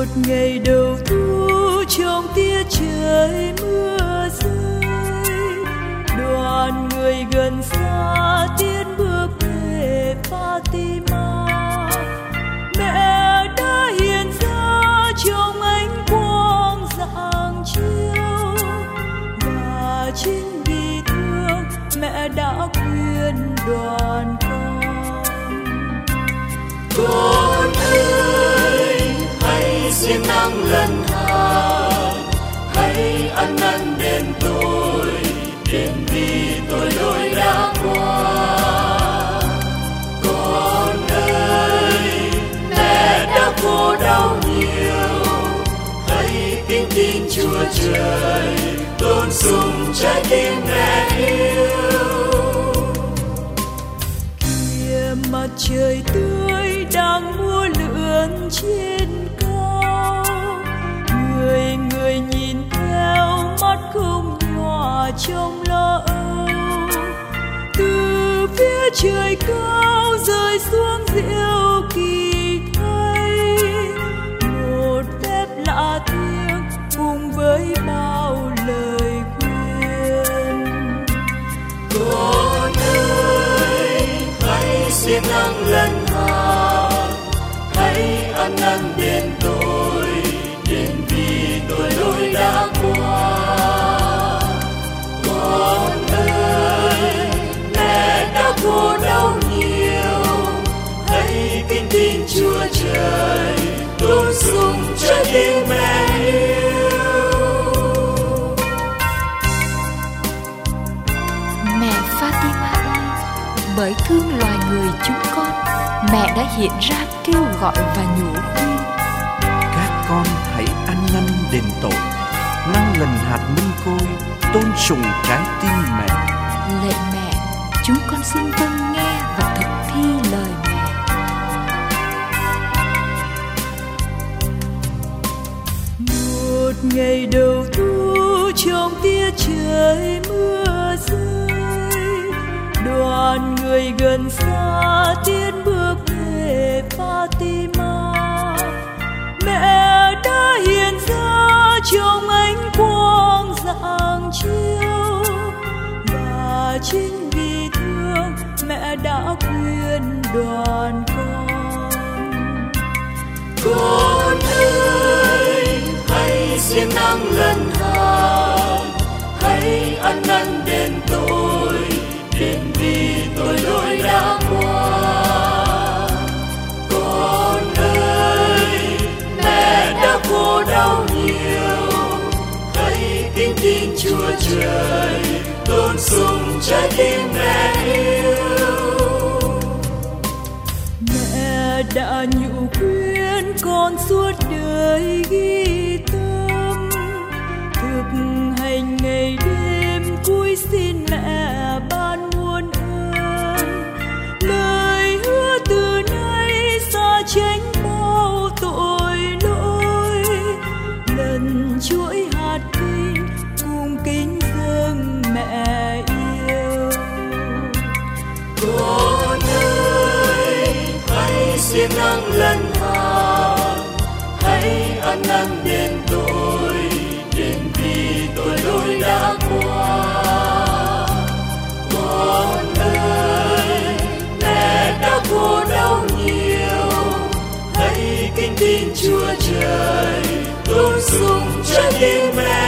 Một ngày đầu thu trong tia trời mưa rơi, đoàn người gần xa tiến bước về Fatima. Mẹ đã hiện ra trong ánh quang rạng chiếu, và chính vì thương mẹ đã khuyên đoàn con ơi, hãy siêng năng lần hai, hãy ăn năn đền tội, đền vì tội lỗi đã qua. Con ơi, mẹ đã khổ đau nhiều, hãy kính tin Chúa Trời, tôn sùng trái tim mẹ yêu. Kìa mặt trời tươi đang múa lượn trên cao, người người nhìn theo mắt không nhòa trong lo âu. Từ phía trời cao rơi xuống diệu kỳ thay, một phép lạ thiêng cùng với bao lời khuyên. Con ơi, hãy siêng năng lần hai, hãy ăn năn đền tội, đền vì tội lỗi đã qua. Con ơi, mẹ đã khổ đau nhiều, hãy kính tin Chúa Trời, tôn sùng trái tim mẹ yêu. Mẹ Fatima ơi, bởi thương loài người chúng con, mẹ đã hiện ra kêu gọi và nhủ khuyên. Các con hãy ăn năn đền tội, năng lần hạt minh côi, tôn sùng trái tim mẹ. Lạy mẹ, chúng con xin vâng nghe và thực thi lời mẹ. Một ngày đầu thu trong tia trời mưa rơi, đoàn người gần xa tiến bước về Fatima. Mẹ đã hiện ra trong ánh quang rạng chiếu, và chính vì thương mẹ đã khuyên đoàn con. Con ơi, hãy siêng năng lần hai, hãy ăn năn đền tội, đền vì tội lỗi đã qua. Con ơi, mẹ đã khổ đau nhiều, hãy kính tin Chúa Trời, tôn sùng trái tim mẹ yêu. Mẹ đã nhủ khuyên con suốt đời ghi tâm, thực hành ngày đêm cúi xin mẹ ban muôn ơn. Lời hứa từ nay xa tránh bao tội lỗi, lần chuỗi hạt kinh cùng kính dâng mẹ yêu. Con ơi, hãy siêng năng lần hai, hãy ăn năn đền tội, đền vì tội lỗi đã qua. Con ơi, mẹ đã khổ đau nhiều, hãy kính tin Chúa Trời, tôn sùng trái tim mẹ